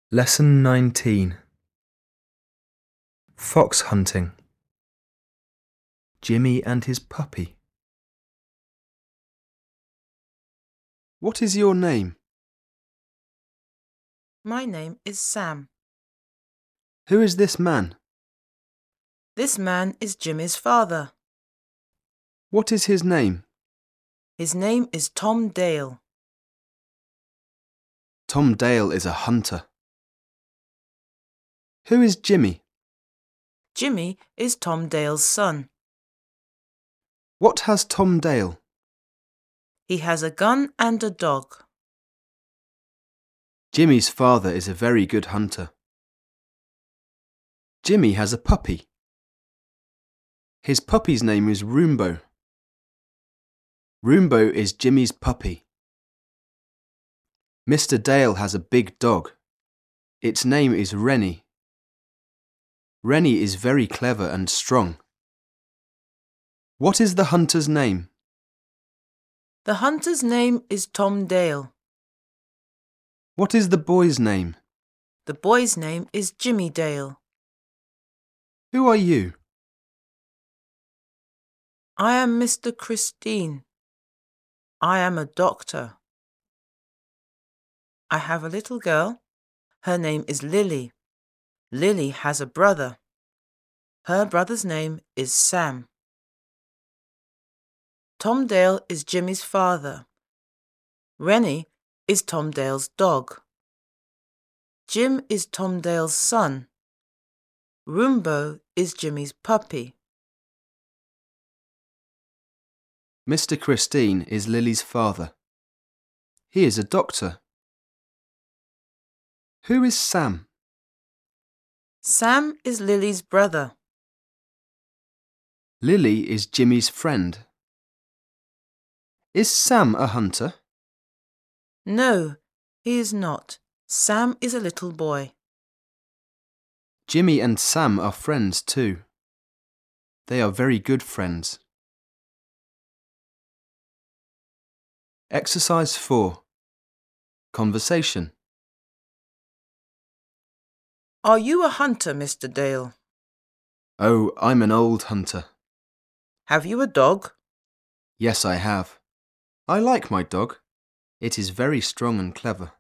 Lesson 19. Fox hunting. Jimmy and his puppy. What is your name? My name is Sam. Who is this man? This man is Jimmy's father. What is his name? His name is Tom Dale. Tom Dale is a hunter. Who is Jimmy? Jimmy is Tom Dale's son. What has Tom Dale? He has a gun and a dog. Jimmy's father is a very good hunter. Jimmy has a puppy. His puppy's name is Roombo. Roombo is Jimmy's puppy. Mr. Dale has a big dog. Its name is Rennie. Rennie is very clever and strong. What is the hunter's name? The hunter's name is Tom Dale. What is the boy's name? The boy's name is Jimmy Dale. Who are you? I am Mr. Christine. I am a doctor. I have a little girl. Her name is Lily. Lily has a brother. Her brother's name is Sam. Tom Dale is Jimmy's father. Rennie is Tom Dale's dog. Jim is Tom Dale's son. Roombo is Jimmy's puppy. Mr. Christine is Lily's father. He is a doctor. Who is Sam? Sam is Lily's brother. Lily is Jimmy's friend. Is Sam a hunter? No, he is not. Sam is a little boy. Jimmy and Sam are friends too. They are very good friends. Exercise 4. Conversation. Are you a hunter, Mr. Dale? Oh, I'm an old hunter. Have you a dog? Yes, I have. I like my dog. It is very strong and clever.